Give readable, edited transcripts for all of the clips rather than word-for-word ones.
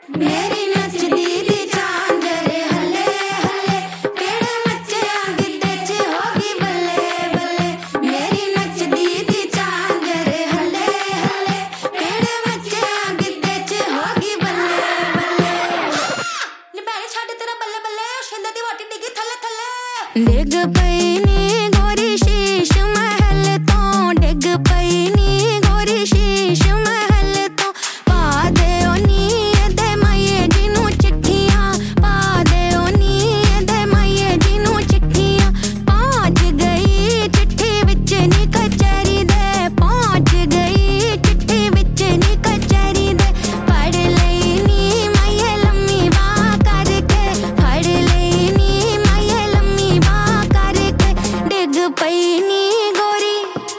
मेरी नचदी दी चांदरे हल्ले हल्ले केड़े मच्चे गिद्दे च होगी बल्ले बल्ले मेरी नचदी दी चांदरे हल्ले हल्ले केड़े मच्चे गिद्दे च होगी बल्ले बल्ले नी मैंने छड्ड तेरा बल्ले बल्ले शिंदे दी वाटी डिगी थल्ले थल्ले डिग पई नी गोरी शीश महल तो डिग पई नी गोरी शीश महल तो पा दे ओ नी दे माये जिनू चिट्ठियां पा दे ओ नी दे माये जिनू चिट्ठियां पहुंच गई चिट्ठी विच नी कचहरी दे पहुंच गई चिट्ठी विच नी कचहरी दे पढ़ लई नी माये लम्मी बाह करके पढ़ लई नी माये लम्मी बाह करके डिग पई नी गोरी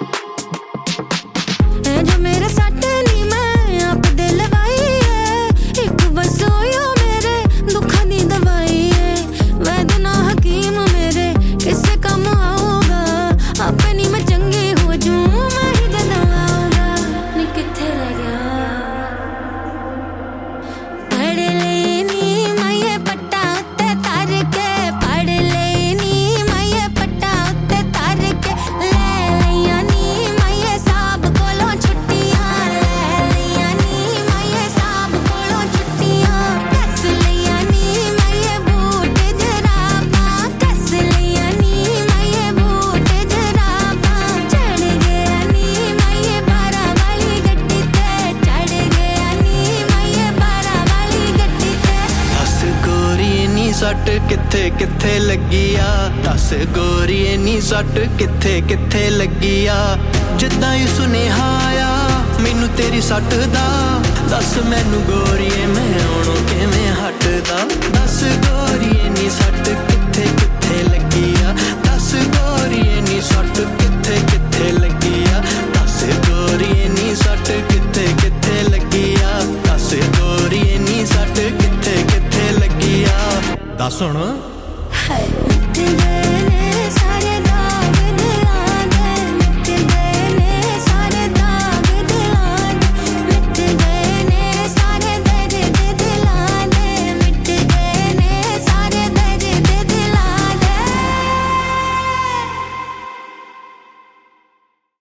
जो मेरे सट नी मैं आप दे लवाई है एक बस होयो मेरे दुखां दी दवाई है वैद्य ना हकीम मेरे किसे काम आऊगा अपनी मैं चंगी हो जूं मैं ही जदाऊंगा नी किथे रह गया पढ़ लेनी माये पट्टा उत्ते तार के पढ़ लेनी माये पट्टा उत्ते तार के ले लिया नी माये साहब कोलों छुट्टियां ले लिया नी माये साहब कोलों छुट्टियां कस लिया नी माये बूट जराबां कस लिया नी माये बूट जराबां चढ़ गया नी माये बारा वाली गड्डी ते चढ़ गया नी माये बारा वाली गड्डी ते दस गोरी नी सट किथे किथे लगी आ दस गोरी नी सट किथे किथे लगी आ जिद्दां ही सुनेहा आया मैनू तेरी सट दा दस मैनू गोरीए मैं आउणों किवें हटदा दस गोरीए नी सट किथे किथे लगी आ दस गोरीए नी सट किथे किथे लगी आ दस गोरीए नी सट किथे किथे लगी आ दस गोरीए नी सट किथे किथे लगी आ दस हुण हाय मिट गए ने सारे